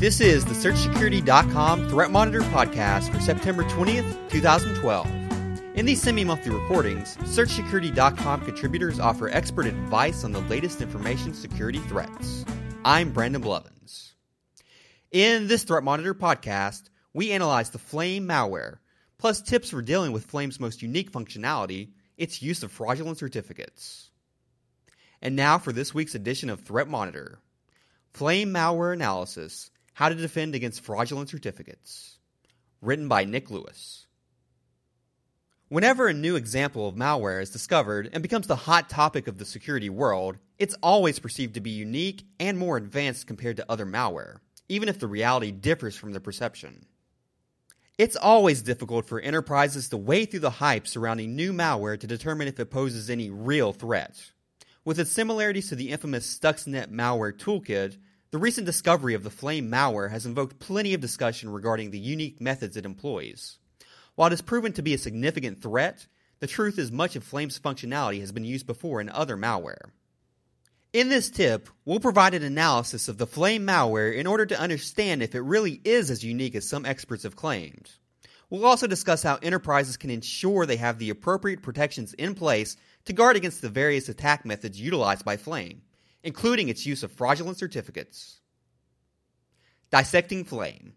This is the SearchSecurity.com Threat Monitor podcast for September 20th, 2012. In these semi-monthly recordings, SearchSecurity.com contributors offer expert advice on the latest information security threats. I'm Brandon Blevins. In this Threat Monitor podcast, we analyze the Flame malware, plus tips for dealing with Flame's most unique functionality, its use of fraudulent certificates. And now for this week's edition of Threat Monitor. Flame malware analysis. How to defend against fraudulent certificates. Written by Nick Lewis. Whenever a new example of malware is discovered and becomes the hot topic of the security world, it's always perceived to be unique and more advanced compared to other malware, even if the reality differs from the perception. It's always difficult for enterprises to wade through the hype surrounding new malware to determine if it poses any real threat. With its similarities to the infamous Stuxnet malware toolkit, the recent discovery of the Flame malware has invoked plenty of discussion regarding the unique methods it employs. While it has proven to be a significant threat, the truth is much of Flame's functionality has been used before in other malware. In this tip, we'll provide an analysis of the Flame malware in order to understand if it really is as unique as some experts have claimed. We'll also discuss how enterprises can ensure they have the appropriate protections in place to guard against the various attack methods utilized by Flame, including its use of fraudulent certificates. Dissecting Flame.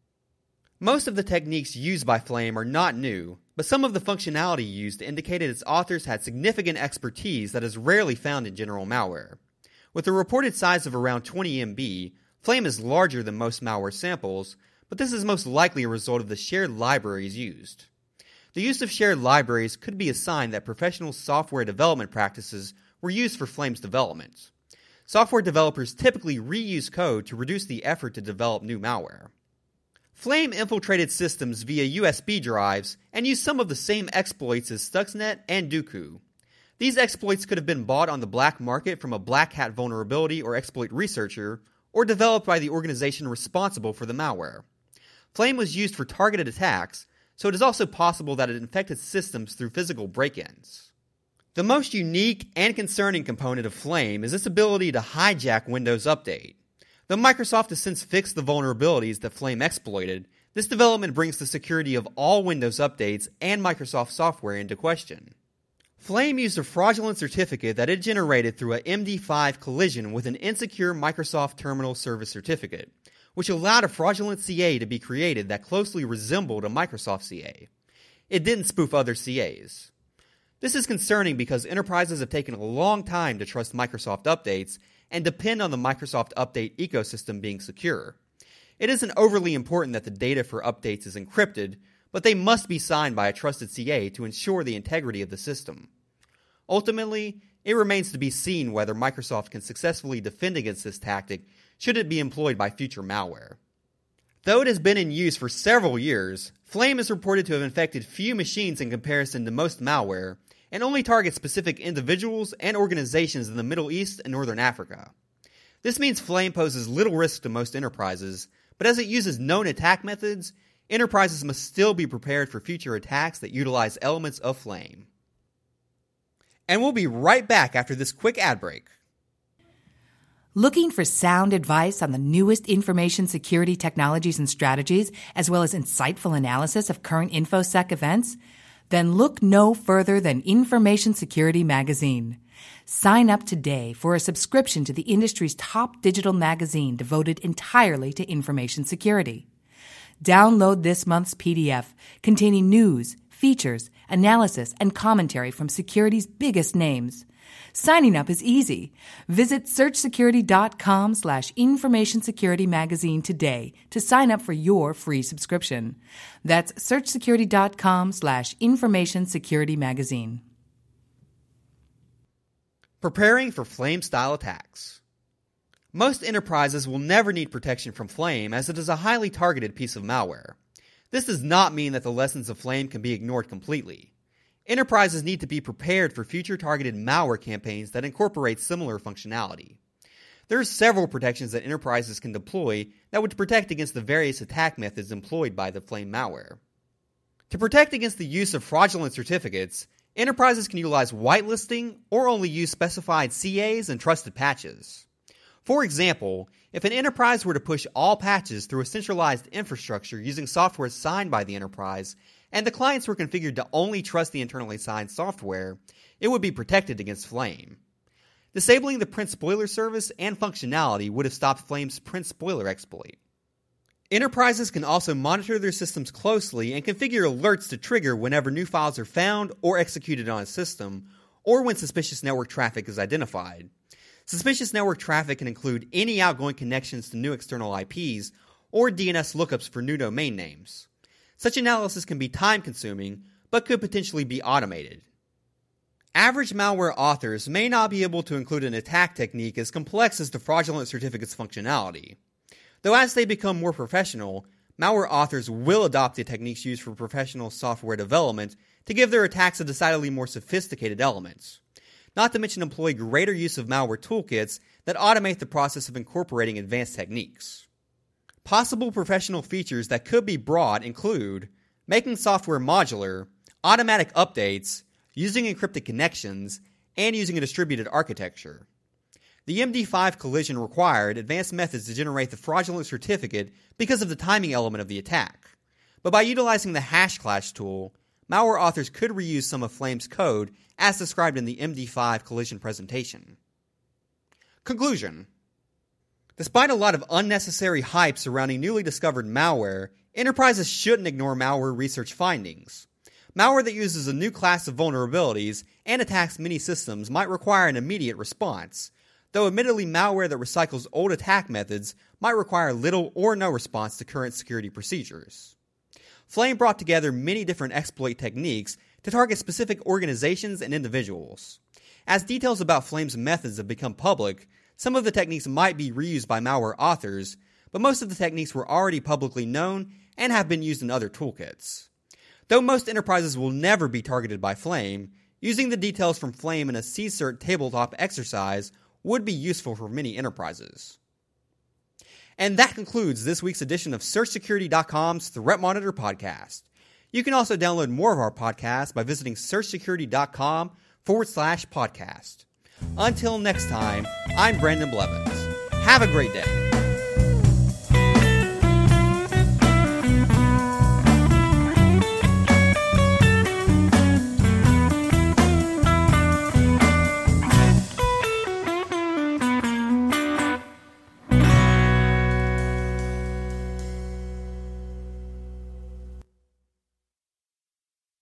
Most of the techniques used by Flame are not new, but some of the functionality used indicated its authors had significant expertise that is rarely found in general malware. With a reported size of around 20 MB, Flame is larger than most malware samples, but this is most likely a result of the shared libraries used. The use of shared libraries could be a sign that professional software development practices were used for Flame's development. Software developers typically reuse code to reduce the effort to develop new malware. Flame infiltrated systems via USB drives and used some of the same exploits as Stuxnet and Duqu. These exploits could have been bought on the black market from a black hat vulnerability or exploit researcher, or developed by the organization responsible for the malware. Flame was used for targeted attacks, so it is also possible that it infected systems through physical break-ins. The most unique and concerning component of Flame is its ability to hijack Windows Update. Though Microsoft has since fixed the vulnerabilities that Flame exploited, this development brings the security of all Windows updates and Microsoft software into question. Flame used a fraudulent certificate that it generated through a MD5 collision with an insecure Microsoft Terminal Service Certificate, which allowed a fraudulent CA to be created that closely resembled a Microsoft CA. It didn't spoof other CAs. This is concerning because enterprises have taken a long time to trust Microsoft updates and depend on the Microsoft update ecosystem being secure. It isn't overly important that the data for updates is encrypted, but they must be signed by a trusted CA to ensure the integrity of the system. Ultimately, it remains to be seen whether Microsoft can successfully defend against this tactic should it be employed by future malware. Though it has been in use for several years, Flame is reported to have infected few machines in comparison to most malware, and only targets specific individuals and organizations in the Middle East and Northern Africa. This means Flame poses little risk to most enterprises, but as it uses known attack methods, enterprises must still be prepared for future attacks that utilize elements of Flame. And we'll be right back after this quick ad break. Looking for sound advice on the newest information security technologies and strategies, as well as insightful analysis of current InfoSec events? Then look no further than Information Security Magazine. Sign up today for a subscription to the industry's top digital magazine devoted entirely to information security. Download this month's PDF containing news, features, analysis, and commentary from security's biggest names. Signing up is easy. Visit searchsecurity.com/Information Security Magazine today to sign up for your free subscription. That's searchsecurity.com/Information Security Magazine. Preparing for Flame-style attacks. Most enterprises will never need protection from Flame as it is a highly targeted piece of malware. This does not mean that the lessons of Flame can be ignored completely. Enterprises need to be prepared for future targeted malware campaigns that incorporate similar functionality. There are several protections that enterprises can deploy that would protect against the various attack methods employed by the Flame malware. To protect against the use of fraudulent certificates, enterprises can utilize whitelisting or only use specified CAs and trusted patches. For example, if an enterprise were to push all patches through a centralized infrastructure using software signed by the enterprise, and the clients were configured to only trust the internally signed software, it would be protected against Flame. Disabling the print spoiler service and functionality would have stopped Flame's print spoiler exploit. Enterprises can also monitor their systems closely and configure alerts to trigger whenever new files are found or executed on a system, or when suspicious network traffic is identified. Suspicious network traffic can include any outgoing connections to new external IPs or DNS lookups for new domain names. Such analysis can be time-consuming, but could potentially be automated. Average malware authors may not be able to include an attack technique as complex as the fraudulent certificate's functionality. Though as they become more professional, malware authors will adopt the techniques used for professional software development to give their attacks a decidedly more sophisticated element. Not to mention employ greater use of malware toolkits that automate the process of incorporating advanced techniques. Possible professional features that could be brought include making software modular, automatic updates, using encrypted connections, and using a distributed architecture. The MD5 collision required advanced methods to generate the fraudulent certificate because of the timing element of the attack. But by utilizing the Hashclash tool, malware authors could reuse some of Flame's code as described in the MD5 collision presentation. Conclusion. Despite a lot of unnecessary hype surrounding newly discovered malware, enterprises shouldn't ignore malware research findings. Malware that uses a new class of vulnerabilities and attacks many systems might require an immediate response, though admittedly malware that recycles old attack methods might require little or no response to current security procedures. Flame brought together many different exploit techniques to target specific organizations and individuals. As details about Flame's methods have become public, some of the techniques might be reused by malware authors, but most of the techniques were already publicly known and have been used in other toolkits. Though most enterprises will never be targeted by Flame, using the details from Flame in a CSIRT tabletop exercise would be useful for many enterprises. And that concludes this week's edition of SearchSecurity.com's Threat Monitor podcast. You can also download more of our podcasts by visiting SearchSecurity.com/podcast. Until next time, I'm Brandon Blevins. Have a great day.